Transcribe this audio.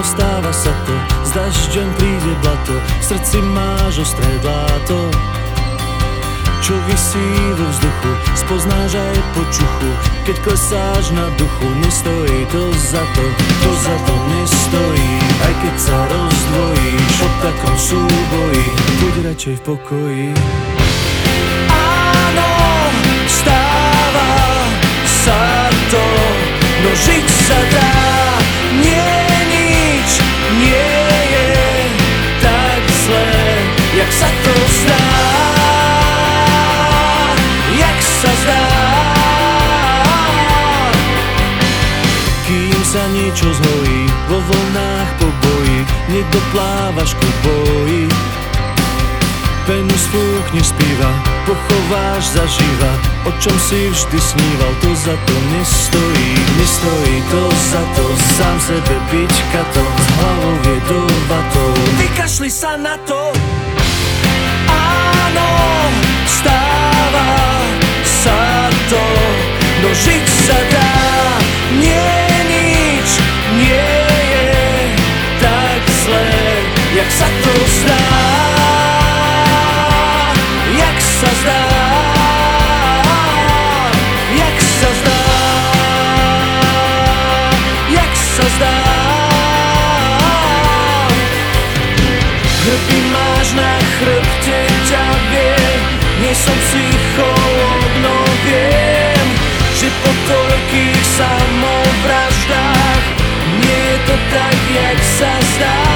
Áno, stáva sa to, s dažďom príde blato, v srdci máš ostré bláto, čo visí vo vzduchu, spoznáš aj po čuchu, keď klesáš na duchu. Nestojí to za to nestojí, aj keď sa rozdvojíš v takom súboji, buď radšej v pokoji. Áno, stáva sa to, no žiť sa dá, nie nič nie je tak zlé, jak sa to zdá. Kým sa niečo zhojí, vo vlnách pobojí, nedoplávaš ku boji. Penu sfúkneš z piva, pochováš zaživa, o čom si vždy sníval, to za to nestojí. Nestojí to za to, sám sebe byť katom, s hlavou jedovatou, vykašli sa na to. Áno, stáva sa to, no žiť sa dá, nie nič nie je tak zlé, jak sa to zdá, jak sa zdá, jak sa zdá, jak sa zdá. Hrby máš na chrbte, ťa vie, nie som psychológ, no viem, že po toľkých samovraždách nie je to tak, jak sa zdá.